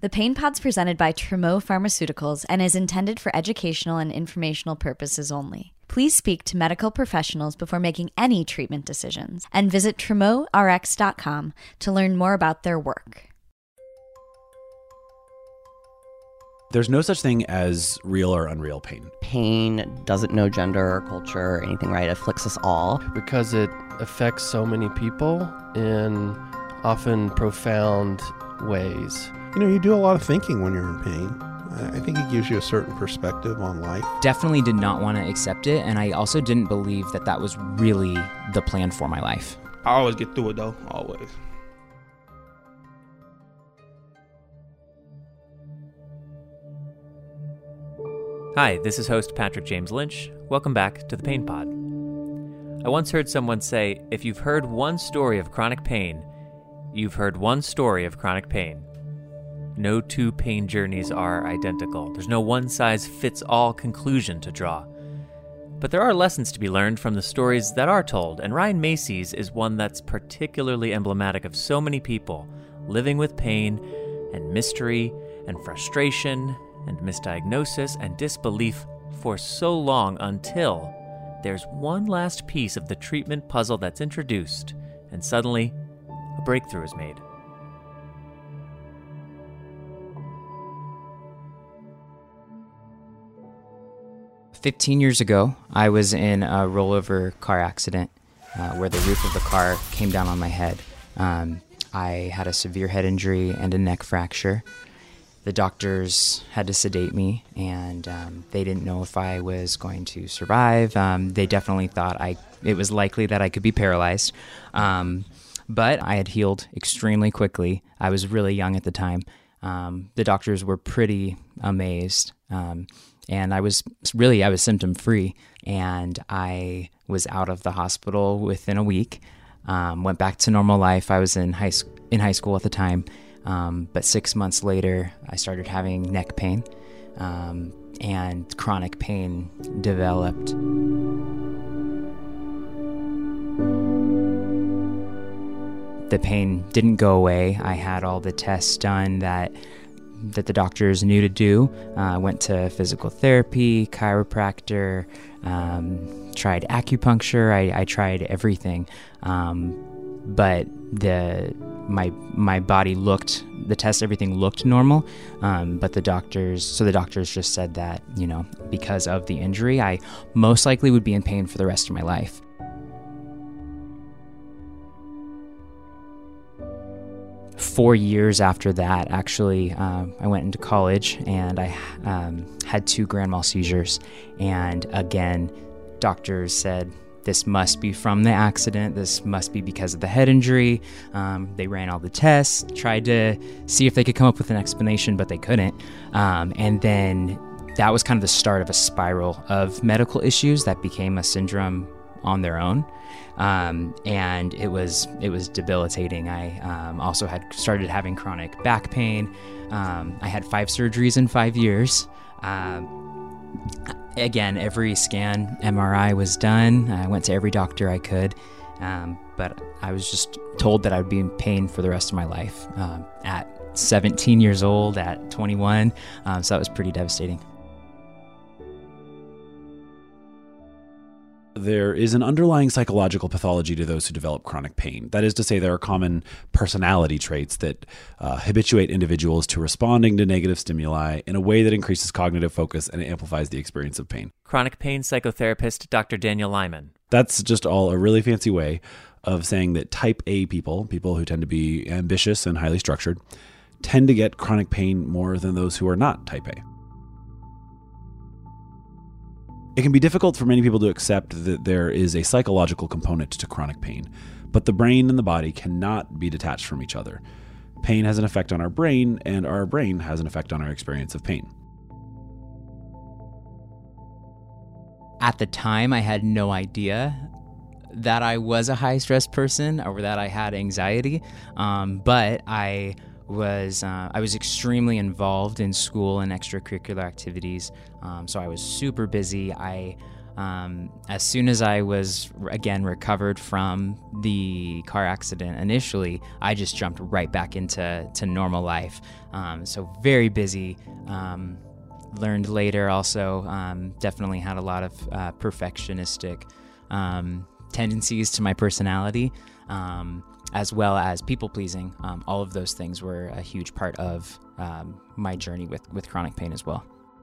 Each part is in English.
The Pain Pod's presented by Tremo Pharmaceuticals and is intended for educational and informational purposes only. Please speak to medical professionals before making any treatment decisions and visit TremoRx.com to learn more about their work. There's no such thing as real or unreal pain. Pain doesn't know gender or culture or anything, right? It afflicts us all. Because it affects so many people in often profound ways. You know, you do a lot of thinking when you're in pain. I think it gives you a certain perspective on life. Definitely did not want to accept it, and I also didn't believe that that was really the plan for my life. I always get through it though, always. Hi, this is host Patrick James Lynch. Welcome back to the Pain Pod. I once heard someone say, if you've heard one story of chronic pain, you've heard one story of chronic pain. No two pain journeys are identical. There's no one-size-fits-all conclusion to draw. But there are lessons to be learned from the stories that are told, and Ryan Macy's is one that's particularly emblematic of so many people living with pain and mystery and frustration and misdiagnosis and disbelief for so long until there's one last piece of the treatment puzzle that's introduced, and suddenly a breakthrough is made. "15 years ago, I was in a rollover car accident where the roof of the car came down on my head. I had a severe head injury and a neck fracture. The doctors had to sedate me, and they didn't know if I was going to survive. They definitely thought it was likely that I could be paralyzed. But I had healed extremely quickly. I was really young at the time. The doctors were pretty amazed. And I was symptom-free, and I was out of the hospital within a week. Went back to normal life. I was in high school at the time, but 6 months later, I started having neck pain, and chronic pain developed. The pain didn't go away. I had all the tests done that the doctors knew to do. Went to physical therapy, chiropractor, tried acupuncture. I tried everything, but my body the test, everything looked normal, but the doctors just said that, because of the injury, I most likely would be in pain for the rest of my life. "4 years after that, actually, I went into college, and I had 2 grand mal seizures. And again, doctors said, this must be from the accident. This must be because of the head injury. They ran all the tests, tried to see if they could come up with an explanation, but they couldn't. And then that was kind of the start of a spiral of medical issues that became a syndrome on their own. And it was debilitating. I also had started having chronic back pain. I had 5 surgeries in 5 years. Again, every scan, MRI was done. I went to every doctor I could, but I was just told that I would be in pain for the rest of my life. At 17 years old, at 21, so that was pretty devastating. There is an underlying psychological pathology to those who develop chronic pain. That is to say, there are common personality traits that habituate individuals to responding to negative stimuli in a way that increases cognitive focus and amplifies the experience of pain. Chronic pain psychotherapist Dr. Daniel Lyman. That's just all a really fancy way of saying that type A people who tend to be ambitious and highly structured, tend to get chronic pain more than those who are not type A. It can be difficult for many people to accept that there is a psychological component to chronic pain, but the brain and the body cannot be detached from each other. Pain has an effect on our brain, and our brain has an effect on our experience of pain. At the time, I had no idea that I was a high-stress person or that I had anxiety, but I was extremely involved in school and extracurricular activities, so I was super busy. I As soon as I was, again, recovered from the car accident initially, I just jumped right back into normal life. So very busy. Learned later also, definitely had a lot of perfectionistic tendencies to my personality, as well as people-pleasing. All of those things were a huge part of my journey with chronic pain as well.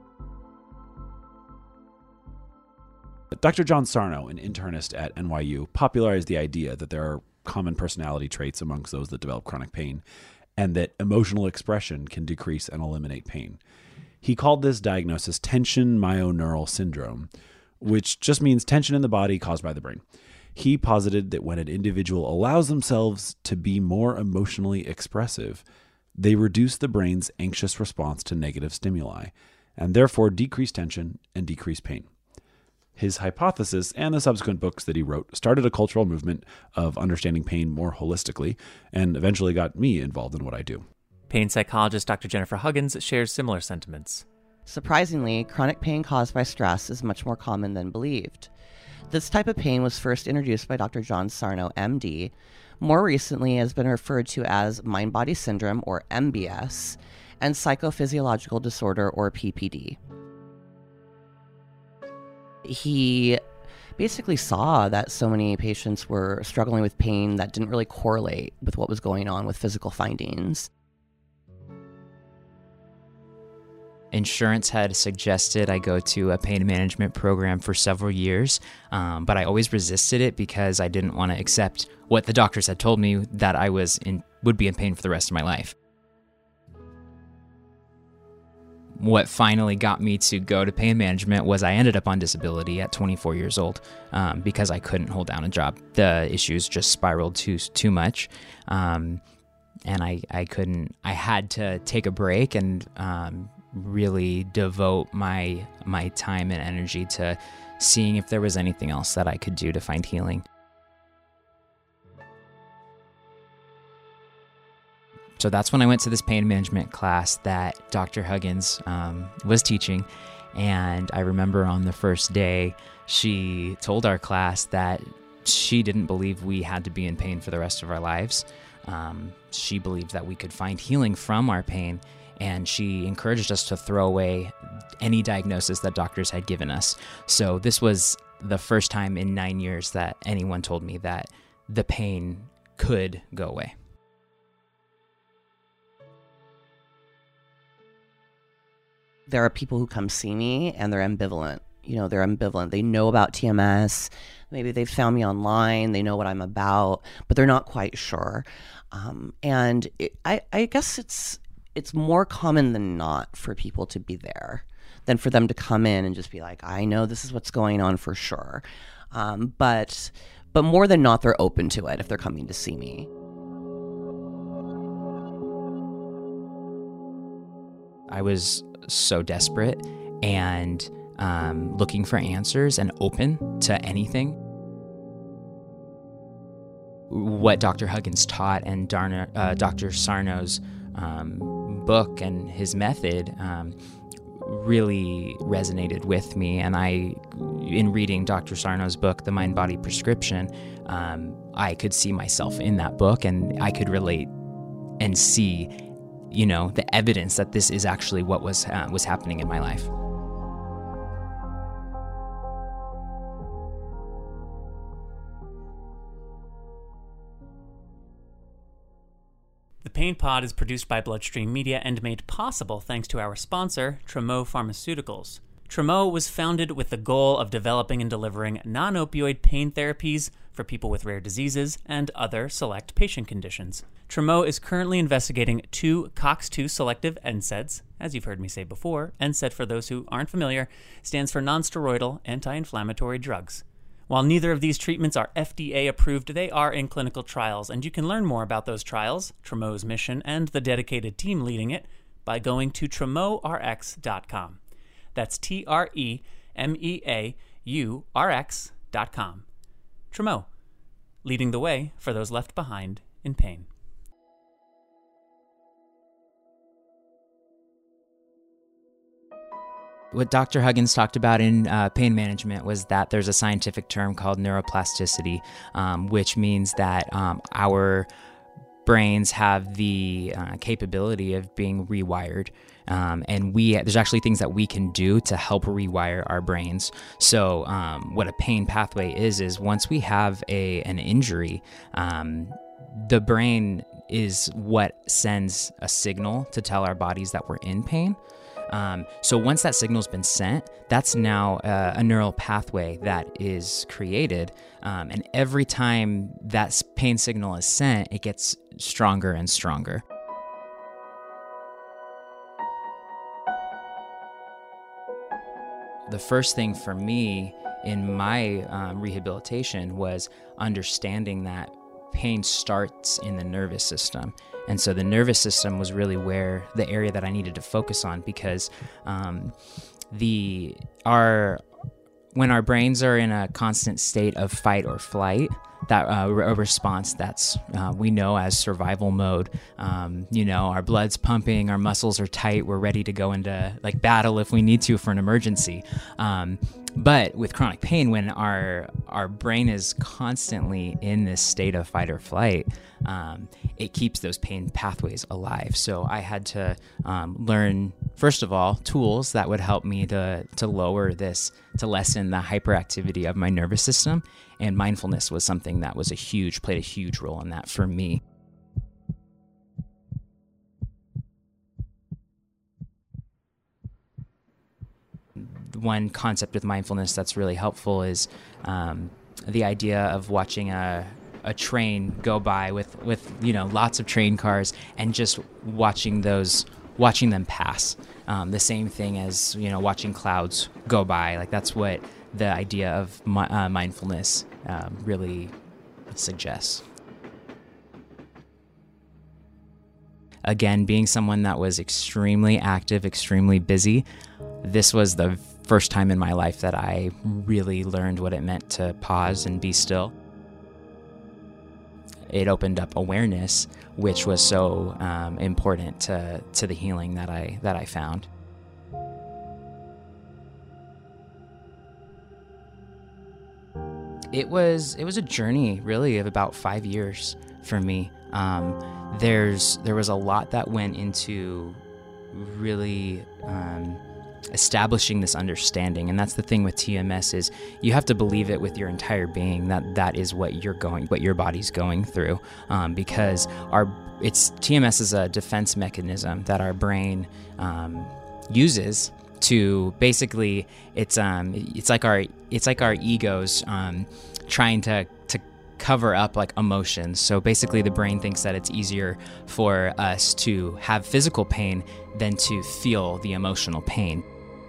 Dr. John Sarno, an internist at NYU, popularized the idea that there are common personality traits amongst those that develop chronic pain, and that emotional expression can decrease and eliminate pain. He called this diagnosis tension myoneural syndrome, which just means tension in the body caused by the brain. He posited that when an individual allows themselves to be more emotionally expressive, they reduce the brain's anxious response to negative stimuli, and therefore decrease tension and decrease pain. His hypothesis and the subsequent books that he wrote started a cultural movement of understanding pain more holistically, and eventually got me involved in what I do. Pain psychologist Dr. Jennifer Huggins shares similar sentiments. Surprisingly, chronic pain caused by stress is much more common than believed. This type of pain was first introduced by Dr. John Sarno, MD. More recently has been referred to as mind-body syndrome, or MBS, and psychophysiological disorder, or PPD. He basically saw that so many patients were struggling with pain that didn't really correlate with what was going on with physical findings. Insurance had suggested I go to a pain management program for several years, but I always resisted it because I didn't want to accept what the doctors had told me, that I would be in pain for the rest of my life. What finally got me to go to pain management was I ended up on disability at 24 years old because I couldn't hold down a job. The issues just spiraled too much, and I couldn't. I had to take a break and really devote my time and energy to seeing if there was anything else that I could do to find healing. So that's when I went to this pain management class that Dr. Huggins was teaching. And I remember on the first day, she told our class that she didn't believe we had to be in pain for the rest of our lives. She believed that we could find healing from our pain. And she encouraged us to throw away any diagnosis that doctors had given us. So this was the first time in 9 years that anyone told me that the pain could go away. There are people who come see me and they're ambivalent. They're ambivalent. They know about TMS. Maybe they've found me online. They know what I'm about, but they're not quite sure. And I guess it's more common than not for people to be there than for them to come in and just be like, I know this is what's going on for sure. But more than not, they're open to it if they're coming to see me. I was so desperate and looking for answers and open to anything. What Dr. Huggins taught and Dr. Sarno's book and his method really resonated with me. And in reading Dr. Sarno's book, The Mind-Body Prescription, I could see myself in that book, and I could relate and see the evidence that this is actually what was happening in my life. The Pain Pod is produced by Bloodstream Media and made possible thanks to our sponsor, Tremo Pharmaceuticals. Tremo was founded with the goal of developing and delivering non-opioid pain therapies for people with rare diseases and other select patient conditions. Tremo is currently investigating 2 COX-2 selective NSAIDs. As you've heard me say before, NSAID, for those who aren't familiar, stands for non-steroidal anti-inflammatory drugs. While neither of these treatments are FDA approved, they are in clinical trials, and you can learn more about those trials, Tremo's mission, and the dedicated team leading it by going to TremoRx.com. That's TremeAURX.com. Tremo, leading the way for those left behind in pain. What Dr. Huggins talked about in pain management was that there's a scientific term called neuroplasticity, which means that our brains have the capability of being rewired. And there's actually things that we can do to help rewire our brains. So what a pain pathway is once we have an injury, the brain is what sends a signal to tell our bodies that we're in pain. So once that signal's been sent, that's now a neural pathway that is created. And every time that pain signal is sent, it gets stronger and stronger. The first thing for me in my rehabilitation was understanding that pain starts in the nervous system. And so the nervous system was really where the area that I needed to focus on, because when our brains are in a constant state of fight or flight, that a response that's we know as survival mode. Our blood's pumping, our muscles are tight, we're ready to go into like battle if we need to for an emergency. But with chronic pain, when our brain is constantly in this state of fight or flight, it keeps those pain pathways alive. So I had to learn, first of all, tools that would help me to lower this, to lessen the hyperactivity of my nervous system. And mindfulness was something that was played a huge role in that for me. One concept with mindfulness that's really helpful is the idea of watching a train go by with lots of train cars and just watching them pass. The same thing as watching clouds go by. Like that's what the idea of mindfulness really suggests. Again, being someone that was extremely active, extremely busy, this was the first time in my life that I really learned what it meant to pause and be still. It opened up awareness, which was so important to the healing that I found. It was a journey, really, of about 5 years for me. There was a lot that went into really establishing this understanding, and that's the thing with TMS is you have to believe it with your entire being that is what your body's going through, because TMS is a defense mechanism that our brain uses to basically it's like our egos trying to cover up like emotions. So basically the brain thinks that it's easier for us to have physical pain than to feel the emotional pain.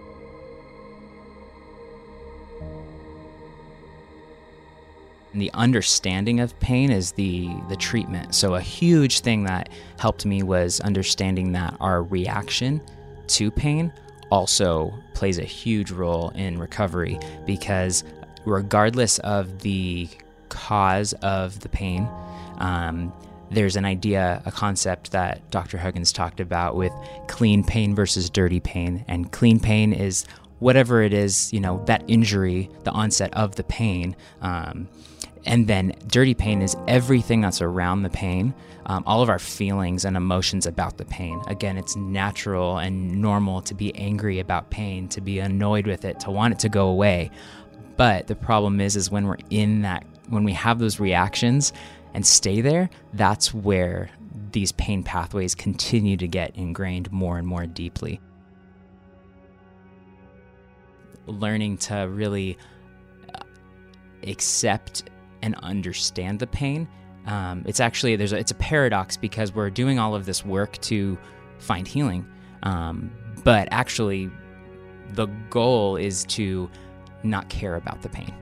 And the understanding of pain is the treatment. So a huge thing that helped me was understanding that our reaction to pain also plays a huge role in recovery, because regardless of the cause of the pain, there's a concept that Dr. Huggins talked about with clean pain versus dirty pain. And clean pain is whatever it is, that injury, the onset of the pain. And then dirty pain is everything that's around the pain, all of our feelings and emotions about the pain. Again, it's natural and normal to be angry about pain, to be annoyed with it, to want it to go away. But the problem is when we're in that, when we have those reactions and stay there, that's where these pain pathways continue to get ingrained more and more deeply. Learning to really accept and understand the pain. It's a paradox, because we're doing all of this work to find healing, but actually the goal is to not care about the pain,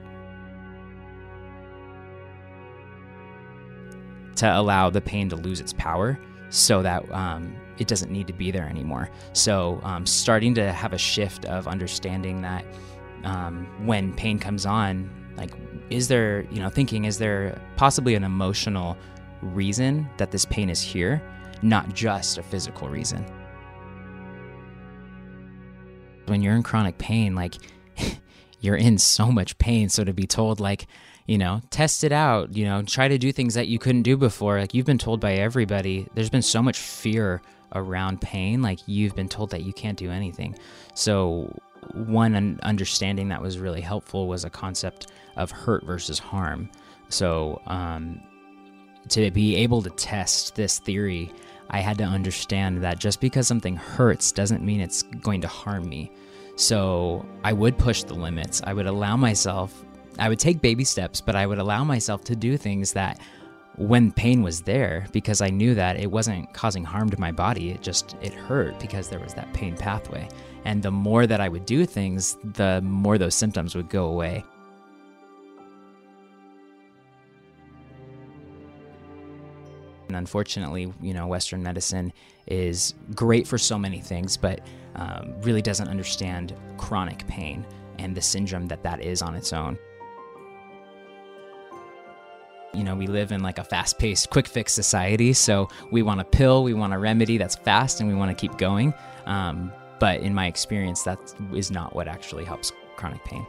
to allow the pain to lose its power so that it doesn't need to be there anymore. So starting to have a shift of understanding that when pain comes on, like, is there possibly an emotional reason that this pain is here, not just a physical reason? when you're in chronic pain, like you're in so much pain. So to be told like, test it out, try to do things that you couldn't do before. Like you've been told by everybody, there's been so much fear around pain. Like you've been told that you can't do anything. So one understanding that was really helpful was a concept of hurt versus harm. So to be able to test this theory, I had to understand that just because something hurts doesn't mean it's going to harm me. So I would push the limits. I would take baby steps, but I would allow myself to do things that when pain was there, because I knew that it wasn't causing harm to my body, it hurt because there was that pain pathway. And the more that I would do things, the more those symptoms would go away. And unfortunately, Western medicine is great for so many things, but really doesn't understand chronic pain and the syndrome that is on its own. We live in like a fast-paced, quick-fix society, so we want a pill, we want a remedy that's fast, and we want to keep going. But in my experience, that is not what actually helps chronic pain.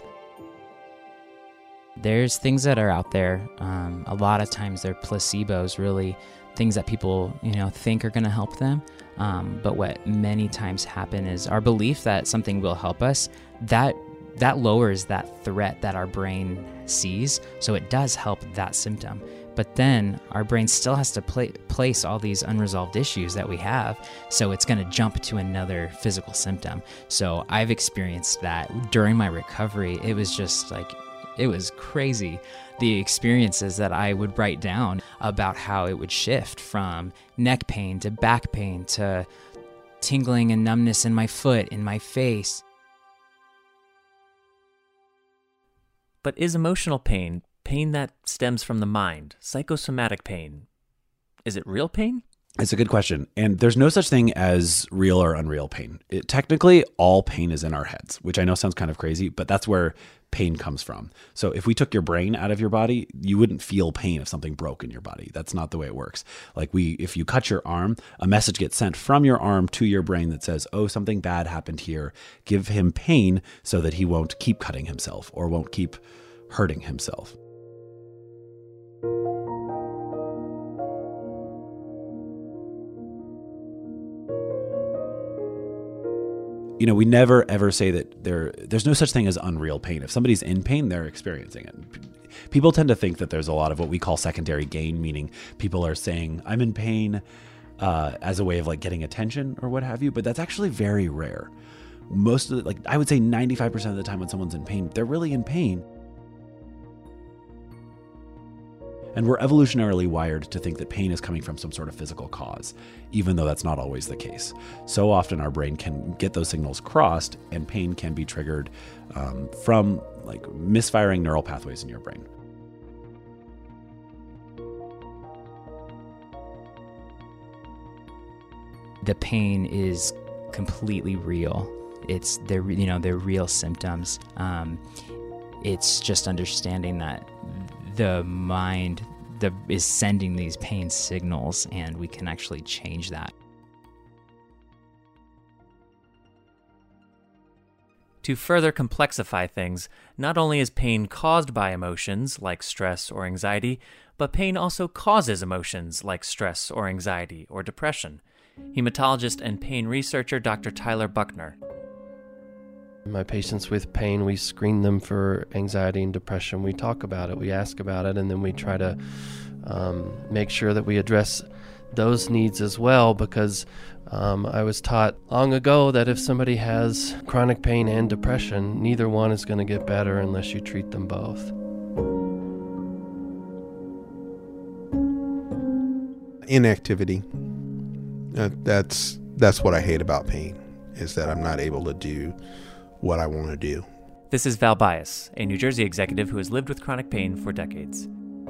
There's things that are out there. A lot of times they're placebos, really, things that people, think are going to help them. But what many times happen is our belief that something will help us, that lowers that threat that our brain sees, so it does help that symptom. But then our brain still has to place all these unresolved issues that we have, so it's going to jump to another physical symptom. So I've experienced that during my recovery. It was just like, it was crazy, the experiences that I would write down about how it would shift from neck pain to back pain to tingling and numbness in my foot, in my face. But is emotional pain that stems from the mind, psychosomatic pain, is it real pain? It's a good question. And there's no such thing as real or unreal pain. Technically, all pain is in our heads, which I know sounds kind of crazy, but that's where pain comes from. So if we took your brain out of your body, you wouldn't feel pain if something broke in your body. That's not the way it works. Like if you cut your arm, a message gets sent from your arm to your brain that says, oh, something bad happened here. Give him pain so that he won't keep cutting himself or won't keep hurting himself. We never ever say that there's no such thing as unreal pain. If somebody's in pain, they're experiencing it. People tend to think that there's a lot of what we call secondary gain, meaning people are saying, I'm in pain as a way of like getting attention or what have you, but that's actually very rare. Most of I would say 95% of the time when someone's in pain, they're really in pain. And we're evolutionarily wired to think that pain is coming from some sort of physical cause, even though that's not always the case. So often our brain can get those signals crossed, and pain can be triggered from misfiring neural pathways in your brain. The pain is completely real. They're real symptoms. It's just understanding that the mind is sending these pain signals, and we can actually change that. To further complexify things, not only is pain caused by emotions like stress or anxiety, but pain also causes emotions like stress or anxiety or depression. Hematologist and pain researcher Dr. Tyler Buckner. My patients with pain, we screen them for anxiety and depression. We talk about it, we ask about it, and then we try to make sure that we address those needs as well, because I was taught long ago that if somebody has chronic pain and depression, neither one is going to get better unless you treat them both. Inactivity. That's what I hate about pain, is that I'm not able to do what I want to do. This is Val Bias, a New Jersey executive who has lived with chronic pain for decades.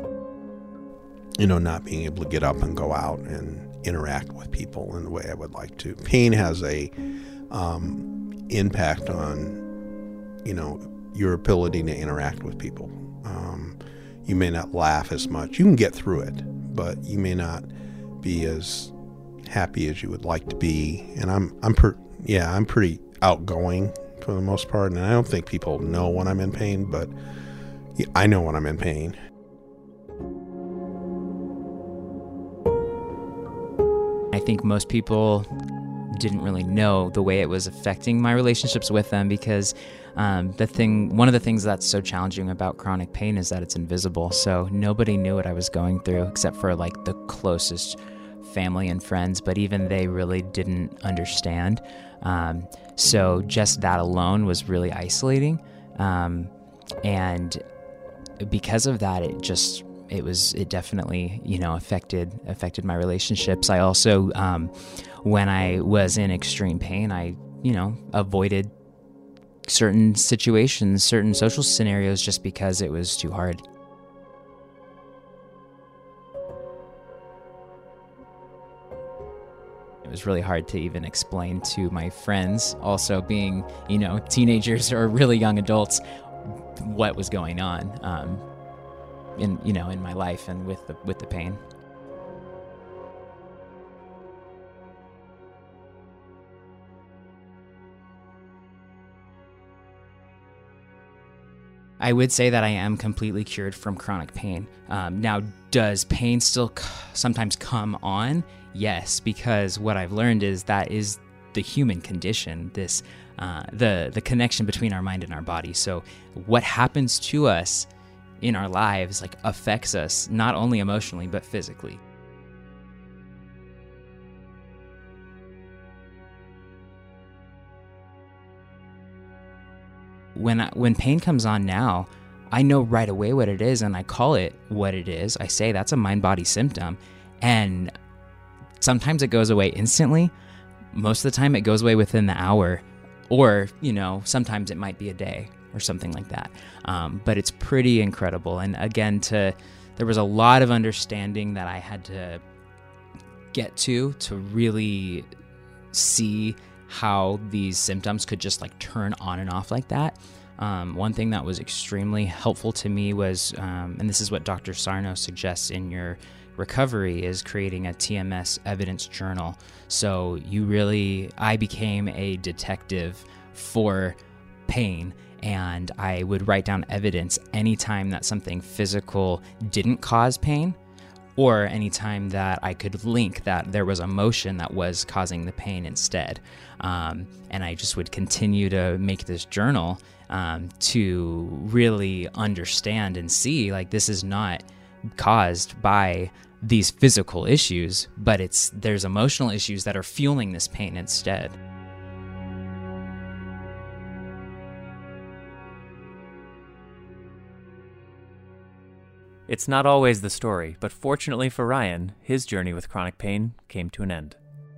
Not being able to get up and go out and interact with people in the way I would like to. Pain has a impact on, your ability to interact with people. You may not laugh as much. You can get through it, but you may not be as happy as you would like to be. And I'm pretty outgoing for the most part. And I don't think people know when I'm in pain, but I know when I'm in pain. I think most people didn't really know the way it was affecting my relationships with them, because one of the things that's so challenging about chronic pain is that it's invisible. So nobody knew what I was going through except for like the closest family and friends, but even they really didn't understand. So just that alone was really isolating. And because of that, it definitely, affected my relationships. I also, when I was in extreme pain, I, avoided certain situations, certain social scenarios just because it was too hard. It was really hard to even explain to my friends, also being, teenagers or really young adults, what was going on in my life and with the pain. I would say that I am completely cured from chronic pain. Now, does pain still sometimes come on? Yes, because what I've learned is that is the human condition, this the connection between our mind and our body. So what happens to us in our lives affects us not only emotionally but physically. When pain comes on now, I know right away what it is, and I call it what it is. I say that's a mind-body symptom, and sometimes it goes away instantly. Most of the time it goes away within the hour, or, sometimes it might be a day or something like that. But it's pretty incredible. And again, there was a lot of understanding that I had to get to really see how these symptoms could just turn on and off like that. One thing that was extremely helpful to me was, and this is what Dr. Sarno suggests in your recovery, is creating a TMS evidence journal. So I became a detective for pain, and I would write down evidence anytime that something physical didn't cause pain, or anytime that I could link that there was emotion that was causing the pain instead. And I just would continue to make this journal to really understand and see this is not caused by these physical issues, but there's emotional issues that are fueling this pain instead. It's not always the story, but fortunately for Ryan, his journey with chronic pain came to an end.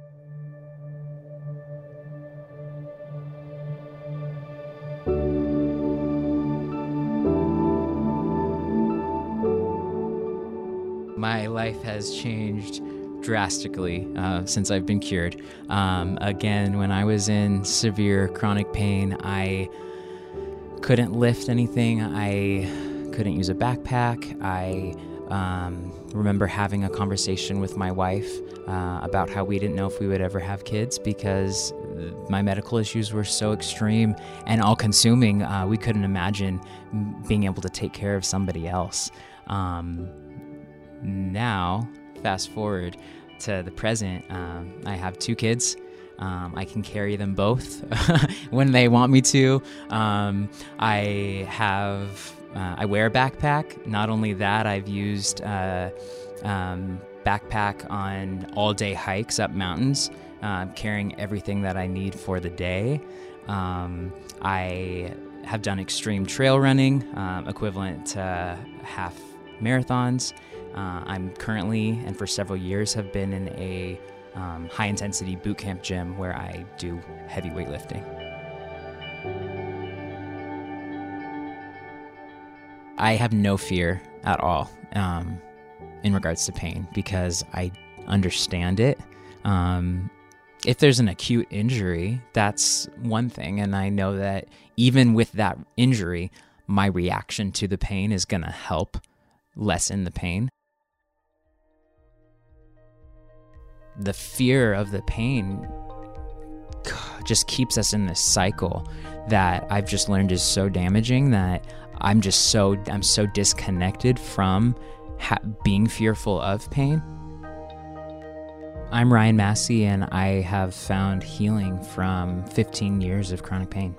My life has changed drastically since I've been cured. Again, when I was in severe chronic pain, I couldn't lift anything. I couldn't use a backpack. I remember having a conversation with my wife about how we didn't know if we would ever have kids because my medical issues were so extreme and all-consuming. We couldn't imagine being able to take care of somebody else. Now, fast forward to the present, I have 2 kids. I can carry them both when they want me to. I wear a backpack. Not only that, I've used backpack on all-day hikes up mountains, carrying everything that I need for the day. I have done extreme trail running, equivalent to half marathons. I'm currently, and for several years, have been in a high-intensity boot camp gym where I do heavy weightlifting. I have no fear at all in regards to pain because I understand it. If there's an acute injury, that's one thing, and I know that even with that injury, my reaction to the pain is going to help lessen the pain. The fear of the pain just keeps us in this cycle that I've just learned is so damaging that I'm so disconnected from being fearful of pain. I'm Ryan Massey, and I have found healing from 15 years of chronic pain.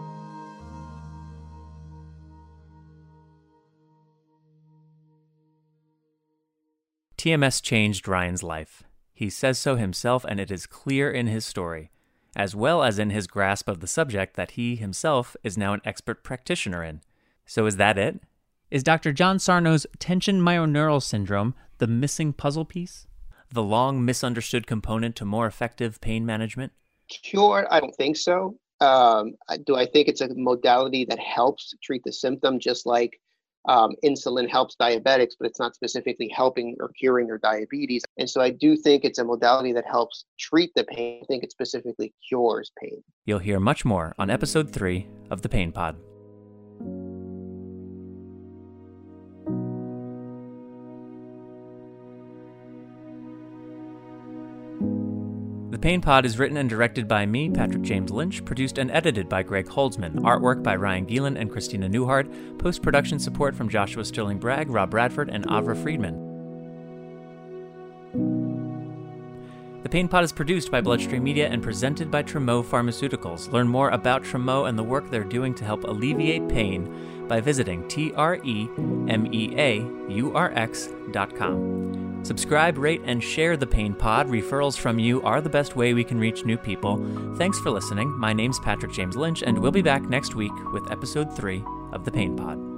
TMS changed Ryan's life. He says so himself, and it is clear in his story, as well as in his grasp of the subject that he himself is now an expert practitioner in. So is that it? Is Dr. John Sarno's tension myoneural syndrome the missing puzzle piece? The long misunderstood component to more effective pain management? Cure? I don't think so. Do I think it's a modality that helps treat the symptom, just like insulin helps diabetics, but it's not specifically helping or curing their diabetes. And so I do think it's a modality that helps treat the pain. I think it specifically cures pain. You'll hear much more on episode 3 of The Pain Pod. The Pain Pod is written and directed by me, Patrick James Lynch, produced and edited by Greg Holdsman, artwork by Ryan Gielen and Christina Newhart, post-production support from Joshua Sterling Bragg, Rob Bradford, and Avra Friedman. The Pain Pod is produced by Bloodstream Media and presented by Tremo Pharmaceuticals. Learn more about Tremo and the work they're doing to help alleviate pain by visiting tremeaurx.com. Subscribe, rate, and share The Pain Pod. Referrals from you are the best way we can reach new people. Thanks for listening. My name's Patrick James Lynch, and we'll be back next week with episode 3 of The Pain Pod.